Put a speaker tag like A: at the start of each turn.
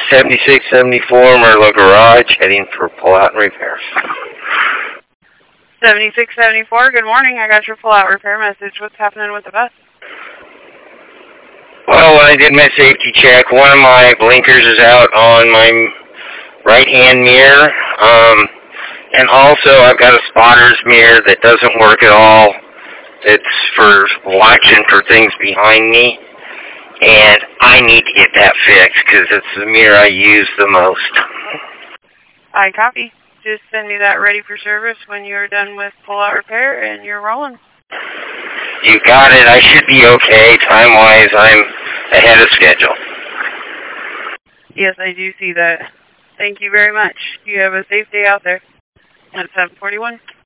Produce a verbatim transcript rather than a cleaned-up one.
A: seventy-six seventy-four Merlot Garage, heading for pull-out and repair.
B: seventy-six seventy-four, good morning. I got your pull-out repair message. What's happening with the bus?
A: Well, when I did my safety check, one of my blinkers is out on my right-hand mirror. Um, and also, I've got a spotter's mirror that doesn't work at all. It's for watching for things behind me. And I need to get that fixed because it's the mirror I use the most.
B: I copy. Just send me that ready for service when you're done with pull-out repair and you're rolling.
A: You got it. I should be okay. Time-wise, I'm ahead of schedule.
B: Yes, I do see that. Thank you very much. You have a safe day out there. At seven forty-one.